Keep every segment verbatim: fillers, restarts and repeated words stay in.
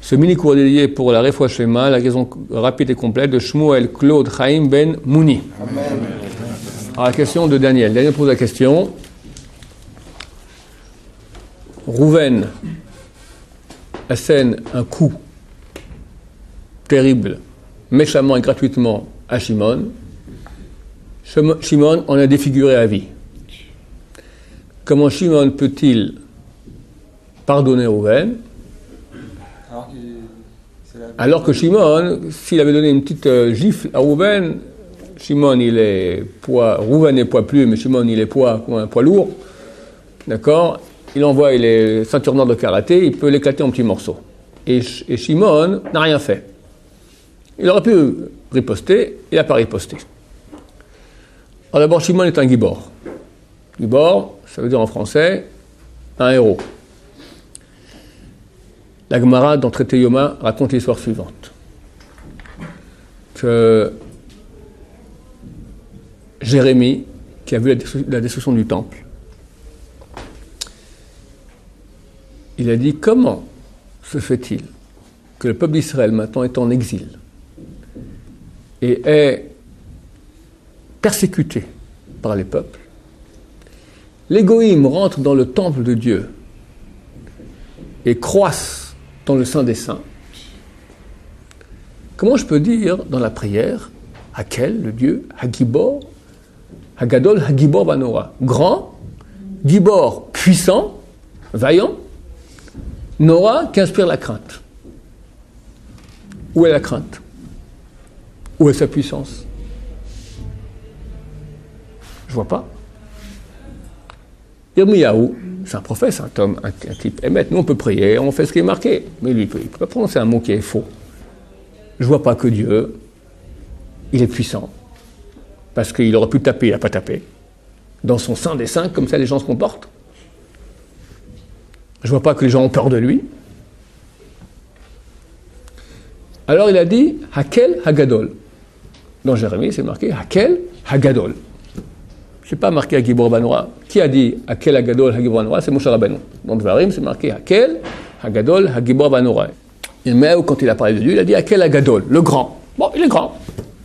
Ce mini-cours est dédié pour la Refoua Shlema, la raison rapide et complète de Shmuel Claude Chaim Ben Mouni. Amen. Alors, la question de Daniel. Daniel pose la question. Rouven assène un coup terrible, méchamment et gratuitement à Shimon. Shimon en a défiguré à vie. Comment Shimon peut-il pardonner Rouven alors que Shimon, s'il avait donné une petite euh, gifle à Rouven, Shimon il est poids, Rouven est poids plus, mais Shimon il est poids, un poids lourd, d'accord? Il envoie les ceintures noires de karaté, il peut l'éclater en petits morceaux. Et, et Shimon n'a rien fait. Il aurait pu riposter, il n'a pas riposté. Alors d'abord, Shimon est un gibor. Gibor, ça veut dire en français, un héros. La Gemara, dans Traité Yoma, raconte l'histoire suivante. Que Jérémie, qui a vu la destruction du temple, il a dit, comment se fait-il que le peuple d'Israël maintenant est en exil et est persécuté par les peuples? Les goïms rentrent dans le temple de Dieu et croissent dans le Saint des Saints. Comment je peux dire dans la prière, Hakel, le Dieu, Hagibor, Hagadol, Hagibor Banora, grand, Gibor, puissant, vaillant, Nora, qui inspire la crainte. Où est la crainte? Où est sa puissance? Je vois pas. Yirmiyahu, c'est un prophète, c'est un homme, un, un type émet. Nous, on peut prier, on fait ce qui est marqué. Mais lui, il ne peut pas prononcer un mot qui est faux. Je ne vois pas que Dieu, il est puissant. Parce qu'il aurait pu taper, il n'a pas tapé. Dans son sein des saints, comme ça, les gens se comportent. Je ne vois pas que les gens ont peur de lui. Alors, il a dit, Hakel Hagadol. Dans Jérémie, c'est marqué, Hakel Hagadol. Je n'ai pas marqué Hagibor Banora. Qui a dit Hakel Hagadol Hagibor Banora? C'est Moshe Rabbeinu. Dans Dvarim, c'est marqué Hakel Hagadol Hagibor Banora. Et mais quand il a parlé de Dieu, il a dit Hakel Hagadol, le grand. Bon, il est grand.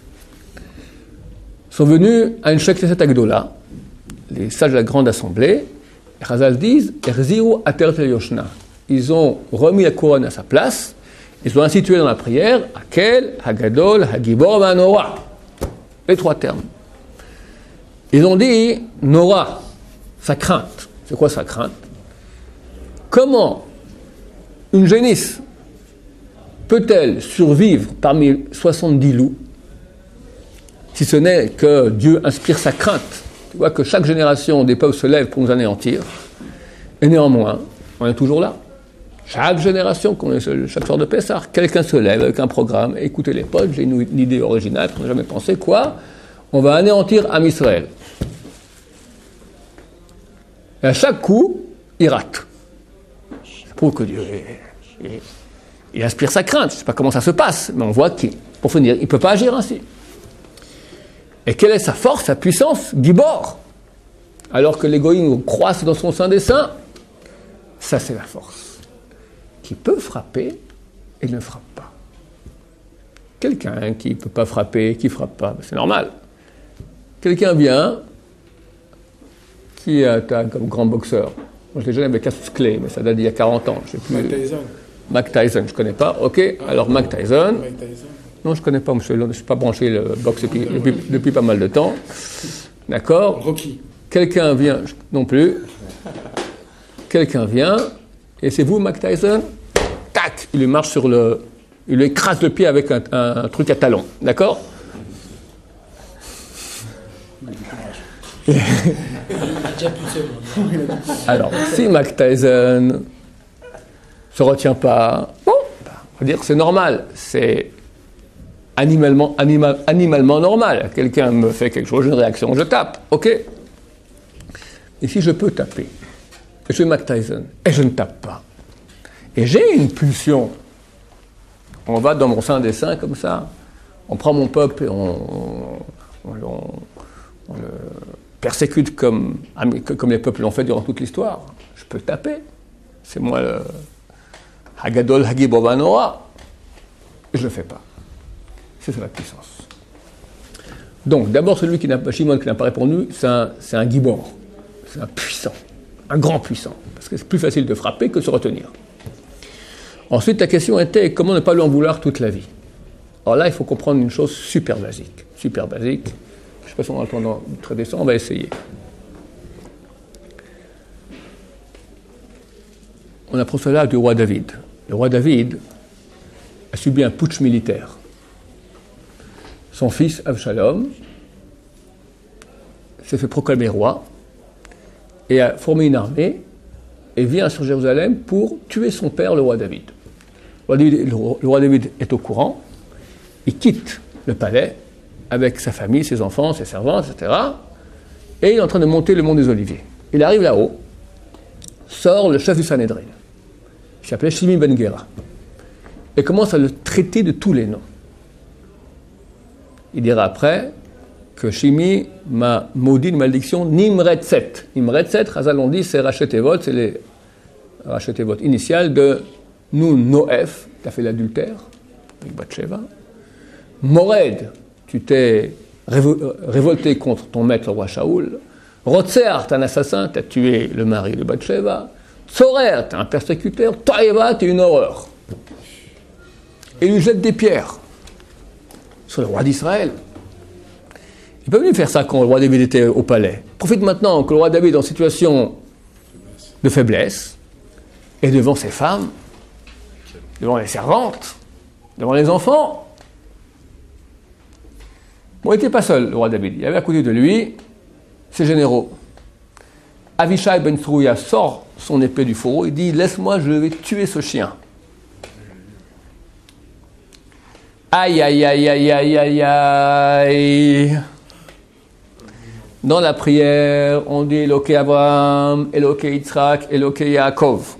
Ils sont venus à une Shekneset Agdola, les sages de la grande assemblée. Les Chazal disent Erziru Ater Tel Yoshna. Ils ont remis la couronne à sa place. Ils ont institué dans la prière Hakel Hagadol Hagibor Banora. Les trois termes. Ils ont dit, Nora, sa crainte. C'est quoi sa crainte? Comment une génisse peut-elle survivre parmi soixante-dix loups si ce n'est que Dieu inspire sa crainte? Tu vois que chaque génération des peuples se lève pour nous anéantir. Et néanmoins, on est toujours là. Chaque génération, chaque soir de Pessah, quelqu'un se lève avec un programme. Écoutez les potes, j'ai une, une idée originale qu'on n'a jamais pensé. Quoi? On va anéantir Am Israël. Et à chaque coup, il rate. Ça prouve que Dieu, il, il, il inspire sa crainte. Je ne sais pas comment ça se passe, mais on voit qu'il, pour finir, il ne peut pas agir ainsi. Et quelle est sa force, sa puissance? Gibor. Alors que les goïms croissent dans son sein des saints, ça c'est la force. Qui peut frapper et ne frappe pas. Quelqu'un qui ne peut pas frapper, qui ne frappe pas, c'est normal. Quelqu'un vient, qui est comme grand boxeur. Moi, je l'ai jamais avec Cassius Clay, mais ça date d'il y a quarante ans. Je sais plus. Mike Tyson. Mike Tyson, je ne connais pas. Ok, alors Mike Tyson. Mike Tyson. Non, je ne connais pas, monsieur. Je ne suis pas branché le boxe depuis, depuis, depuis pas mal de temps. D'accord. Rocky. Quelqu'un vient, non plus. Quelqu'un vient, et c'est vous, Mike Tyson. Tac, il lui marche sur le... Il lui écrase le pied avec un, un, un truc à talons. D'accord. Alors, si Mike Tyson ne se retient pas, bon, on va dire que c'est normal, c'est animalement, animal, animalement normal. Quelqu'un me fait quelque chose, j'ai une réaction, je tape, ok. Et si je peux taper, et je suis Mike Tyson, et je ne tape pas, et j'ai une pulsion, on va dans mon sein des saints comme ça, on prend mon peuple et on, on, on, on le persécute comme, comme les peuples l'ont fait durant toute l'histoire. Je peux taper. C'est moi le Hagadol Hagibor Vanora. Je ne le fais pas. C'est ça la puissance. Donc, d'abord, celui qui n'a pas, Shimon qui n'a pas répondu, c'est un, c'est un gibor. C'est un puissant. Un grand puissant. Parce que c'est plus facile de frapper que de se retenir. Ensuite, ta question était comment ne pas lui en vouloir toute la vie. Alors là, il faut comprendre une chose super basique. Super basique. Je ne sais pas si on a le temps de traiter ça, on va essayer. On apprend cela du roi David. Le roi David a subi un putsch militaire. Son fils, Avshalom, s'est fait proclamer roi et a formé une armée et vient sur Jérusalem pour tuer son père, le roi David. Le roi David, le roi David est au courant, il quitte le palais avec sa famille, ses enfants, ses servants, et cetera. Et il est en train de monter le mont des Oliviers. Il arrive là-haut, sort le chef du Sanhédrin, qui s'appelait Shimi ben Gera, et commence à le traiter de tous les noms. Il dira après que Shimi m'a maudit une malédiction Nimretzet. Nimretzet, Chazal on dit, c'est Rachetevot, c'est les Rachetevot initiales de Nun Noef, tu as fait l'adultère, avec Bathsheba. Mored, tu t'es révo- révolté contre ton maître, le roi Shaoul. Rotzer, t'es un assassin, tu as tué le mari de Bathsheba. Tzorer, t'es un persécuteur. Toïva, t'es une horreur. Et il lui jette des pierres sur le roi d'Israël. Il peut venir faire ça quand le roi David était au palais. Profite maintenant que le roi David est en situation de faiblesse, et devant ses femmes, devant les servantes, devant les enfants. Bon, il n'était pas seul, le roi David. Il y avait à côté de lui ses généraux. Avishai ben Tzeruya sort son épée du fourreau et dit « Laisse-moi, je vais tuer ce chien. » Aïe, aïe, aïe, aïe, aïe, aïe, aïe. Dans la prière, on dit Eloké Abraham, Eloké Yitzhak, Eloké Yaakov.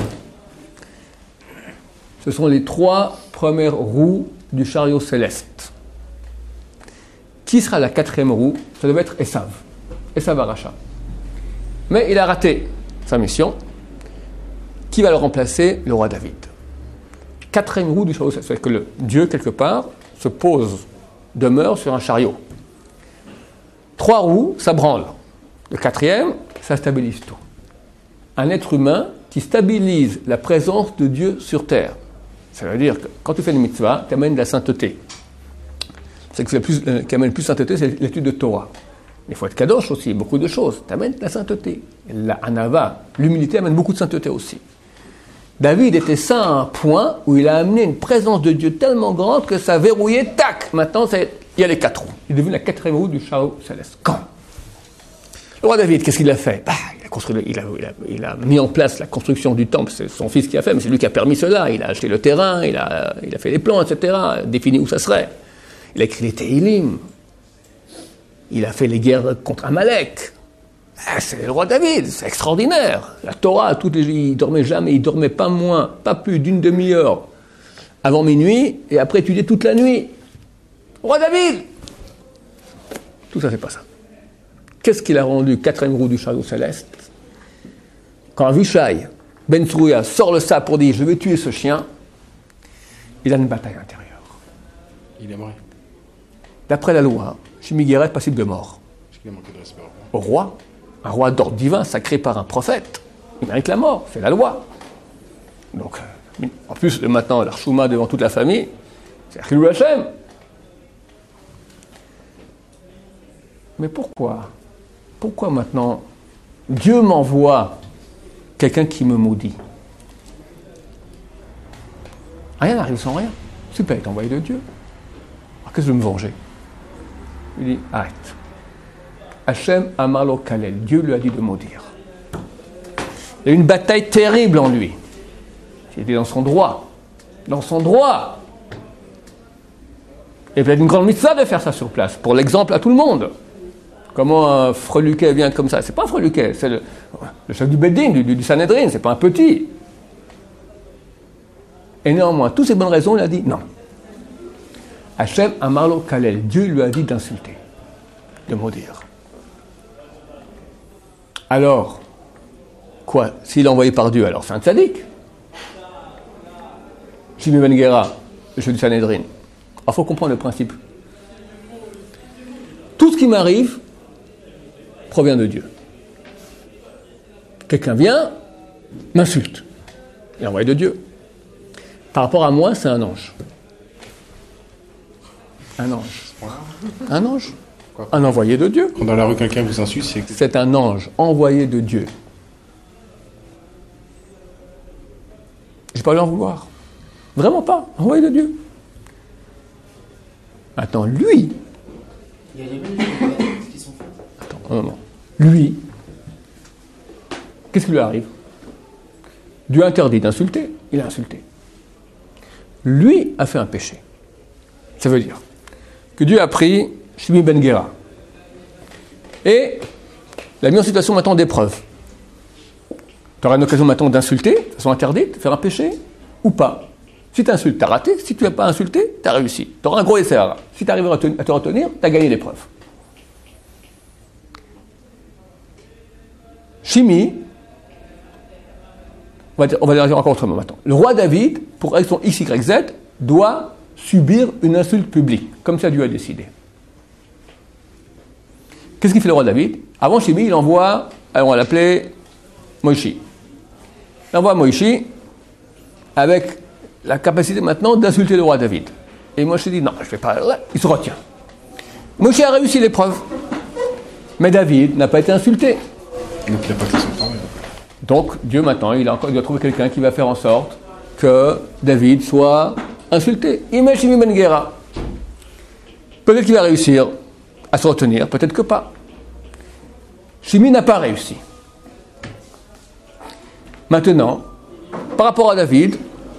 Ce sont les trois premières roues du chariot céleste. Qui sera la quatrième roue? Ça devait être Esav. Esav Aracha. Mais il a raté sa mission. Qui va le remplacer? Le roi David. Quatrième roue du chariot céleste. C'est-à-dire que le Dieu, quelque part, se pose, demeure sur un chariot. Trois roues, ça branle. Le quatrième, ça stabilise tout. Un être humain qui stabilise la présence de Dieu sur terre. Ça veut dire que quand tu fais une mitzvah, tu amènes de la sainteté. C'est que plus, euh, qui amène plus de sainteté, c'est l'étude de Torah. Il faut être kadosh aussi, beaucoup de choses. Tu amènes de la sainteté. La anava, l'humilité amène beaucoup de sainteté aussi. David était saint à un point où il a amené une présence de Dieu tellement grande que ça verrouillait, tac. Maintenant, c'est, il y a les quatre roues. Il est devenu la quatrième roue du chariot céleste. Quand? Le roi David, qu'est-ce qu'il a fait? Bah, il, a construit, il, a, il, a, il a mis en place la construction du temple. C'est son fils qui a fait, mais c'est lui qui a permis cela. Il a acheté le terrain, il a, il a fait les plans, et cetera, défini où ça serait. Il a écrit les Tehillim. Il a fait les guerres contre Amalek. Ah, c'est le roi David, c'est extraordinaire. La Torah, toutes les, il ne dormait jamais, il ne dormait pas moins, pas plus d'une demi-heure avant minuit, et après étudier toute la nuit. Roi David! Tout ça, c'est pas ça. Qu'est-ce qu'il a rendu quatrième roue du chariot céleste? Quand Avishai ben Tzeruya sort le sabre pour dire « Je vais tuer ce chien », il a une bataille intérieure. Il aimerait. D'après la loi, Shimi Guéret est passible de mort. Au roi, un roi d'ordre divin sacré par un prophète, il mérite la mort, c'est la loi. Donc, en plus, maintenant, l'archouma devant toute la famille, c'est Chilul Hashem. Mais pourquoi? Pourquoi maintenant Dieu m'envoie quelqu'un qui me maudit? Rien n'arrive sans rien. Super, il est envoyé de Dieu. Alors, qu'est-ce que je veux me venger? Il dit, arrête. Hachem Amalo Kalel, Dieu lui a dit de maudire. Il y a eu une bataille terrible en lui. Il était dans son droit. Dans son droit. Et peut-être une grande mitzvah de faire ça sur place, pour l'exemple à tout le monde. Comment un freluquet vient comme ça? C'est pas un freluquet, c'est le, le chef du Beddin, du, du, du Sanhédrin, c'est pas un petit. Et néanmoins, toutes ces bonnes raisons, il a dit non. Hachem Amarlo Kalel, Dieu lui a dit d'insulter, de maudire. Alors, quoi? S'il est envoyé par Dieu, alors c'est un tzaddik. Shimi ben Gera, le chef du Sanhédrin. Alors, il faut comprendre le principe. Tout ce qui m'arrive provient de Dieu. Quelqu'un vient, m'insulte. Il est envoyé de Dieu. Par rapport à moi, c'est un ange. Un ange. Un ange. Quoi? Un envoyé de Dieu. Quand dans la rue quelqu'un vous insulte, c'est que... C'est un ange envoyé de Dieu. J'ai pas lui en vouloir. Vraiment pas. Envoyé de Dieu. Attends, lui. Il y a les mêmes qui sont faites. Attends, un moment. Lui. Qu'est-ce qui lui arrive? Dieu interdit d'insulter. Il a insulté. Lui a fait un péché. Ça veut dire que Dieu a pris Shimi ben Gera et l'a mis en situation maintenant d'épreuve. Tu auras une occasion maintenant d'insulter, de façon interdite, de faire un péché, ou pas. Si tu insultes, tu as raté. Si tu n'as pas insulté, tu as réussi. Tu auras un gros essai. Si tu arrives à te retenir, tu as gagné l'épreuve. Shimi, on va dire, on va dire encore autrement maintenant. Le roi David, pour son X Y Z, doit subir une insulte publique, comme ça Dieu a décidé. Qu'est-ce qu'il fait le roi David? Avant Shimi, il envoie, alors on va l'appeler Moïshi. Il envoie Moïshi avec la capacité maintenant d'insulter le roi David. Et Moïshi dit non, je ne vais pas. Il se retient. Moïshi a réussi l'épreuve. Mais David n'a pas été insulté. Donc il n'a pas fait son travail. Donc Dieu maintenant, il, a encore, il doit trouver quelqu'un qui va faire en sorte que David soit insulté. Imagine Shimi ben Gera. Peut-être qu'il va réussir à se retenir, peut-être que pas. Shimi n'a pas réussi. Maintenant, par rapport à David,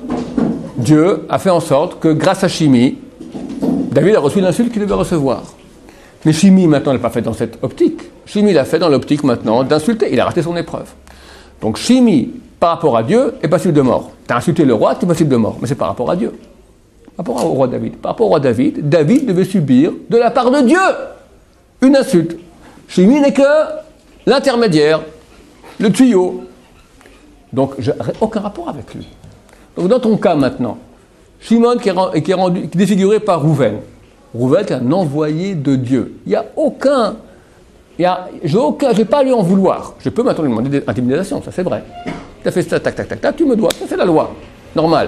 Dieu a fait en sorte que grâce à Shimi, David a reçu l'insulte qu'il devait recevoir. Mais Shimi maintenant ne l'a pas fait dans cette optique. Shimi l'a fait dans l'optique maintenant d'insulter. Il a raté son épreuve. Donc Shimi, par rapport à Dieu, est passible de mort. Tu as insulté le roi, tu es passible de mort. Mais c'est par rapport à Dieu. Par rapport au roi David. Par rapport au roi David, David devait subir de la part de Dieu une insulte. Shimi n'est que l'intermédiaire, le tuyau. Donc, je n'ai aucun rapport avec lui. Donc, dans ton cas maintenant, Shimon qui est, qui est, rendu, qui est défiguré par Rouven. Rouven est un envoyé de Dieu. Il n'y a aucun... Il y a, je n'ai j'ai pas à lui en vouloir. Je peux maintenant lui demander des intimidations, ça c'est vrai. Tu as fait ça, tac, tac, tac, tac, tu me dois. Ça c'est la loi. Normal.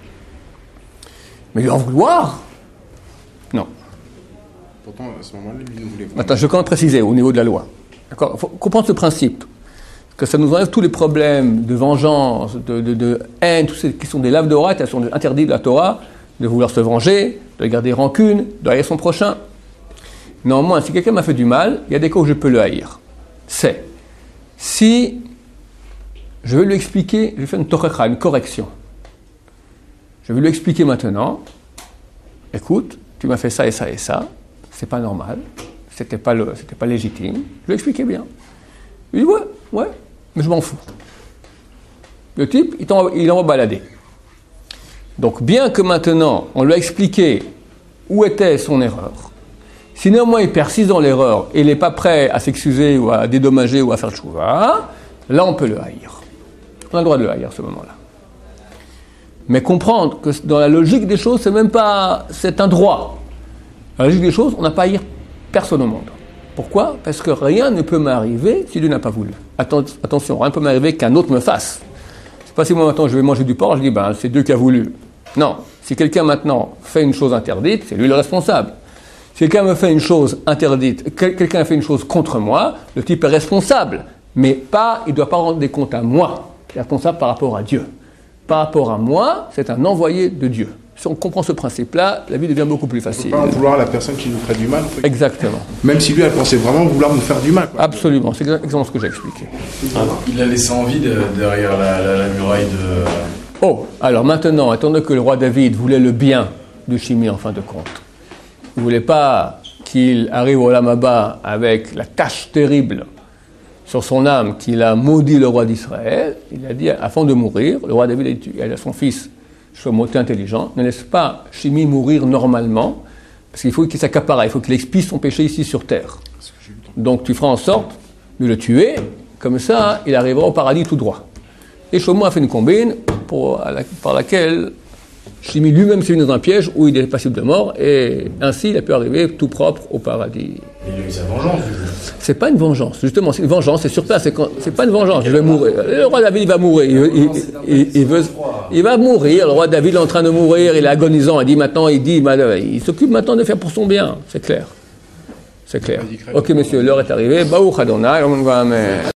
Mais lui en vouloir? Non. Pourtant, à ce moment-là, lui ne voulait pas. Attends, je vais quand même préciser au niveau de la loi. D'accord? Il faut comprendre ce principe. Que ça nous enlève tous les problèmes de vengeance, de, de, de haine, tous ces qui sont des laves d'Orah, elles sont interdites de la Torah, de vouloir se venger, de garder rancune, de haïr son prochain. Néanmoins, si quelqu'un m'a fait du mal, il y a des cas où je peux le haïr. C'est si je veux lui expliquer, je vais faire une tochakra, une correction. Je vais lui expliquer maintenant, écoute, tu m'as fait ça et ça et ça, c'est pas normal, c'était pas, le, c'était pas légitime, je lui expliquais bien. Il dit ouais, ouais, mais je m'en fous. Le type, il, il en va balader. Donc, bien que maintenant, on lui a expliqué où était son erreur, si néanmoins il persiste dans l'erreur et il n'est pas prêt à s'excuser ou à dédommager ou à faire tchouva, là on peut le haïr. On a le droit de le haïr à ce moment-là. Mais comprendre que dans la logique des choses, c'est même pas, c'est un droit. Dans la logique des choses, on n'a pas à haïr personne au monde. Pourquoi? Parce que rien ne peut m'arriver si Dieu n'a pas voulu. Atten- attention, rien ne peut m'arriver qu'un autre me fasse. C'est pas si moi maintenant je vais manger du porc, je dis ben c'est Dieu qui a voulu. Non, si quelqu'un maintenant fait une chose interdite, c'est lui le responsable. Si quelqu'un me fait une chose interdite, quel- quelqu'un a fait une chose contre moi, le type est responsable. Mais pas, il ne doit pas rendre des comptes à moi. Il est responsable par rapport à Dieu. Par rapport à moi, c'est un envoyé de Dieu. Si on comprend ce principe-là, la vie devient beaucoup plus On ne facile. peut pas en vouloir à la personne qui nous ferait du mal. Exactement. Même si lui, elle pensait vraiment vouloir nous faire du mal. Quoi. Absolument. C'est exactement ce que j'ai expliqué. Il a laissé en vide derrière la, la, la muraille de... Oh, alors maintenant, étant donné que le roi David voulait le bien de Shimi en fin de compte, il ne voulait pas qu'il arrive au Olam Haba avec la tâche terrible sur son âme qu'il a maudit le roi d'Israël. Il a dit, avant de mourir, le roi David a dit à son fils, Shlomo, t'es intelligent, ne laisse pas Shimi mourir normalement, parce qu'il faut qu'il s'accapare, il faut qu'il expie son péché ici sur terre. Donc tu feras en sorte de le tuer, comme ça il arrivera au paradis tout droit. Et Shlomo a fait une combine pour, la, par laquelle Shlomi lui-même s'est mis dans un piège où il est passible de mort, et ainsi il a pu arriver tout propre au paradis. Il a eu sa vengeance. C'est pas une vengeance, justement, c'est une vengeance, c'est sur place, c'est, quand, c'est pas une vengeance, je vais mourir. Le roi David, il va mourir, il, il, il, il, veut, il va mourir, le roi David est en train de mourir, il est agonisant, il dit maintenant, il dit, il s'occupe maintenant de faire pour son bien, c'est clair. C'est clair. Ok, messieurs, l'heure est arrivée. Baruch Adonai, on va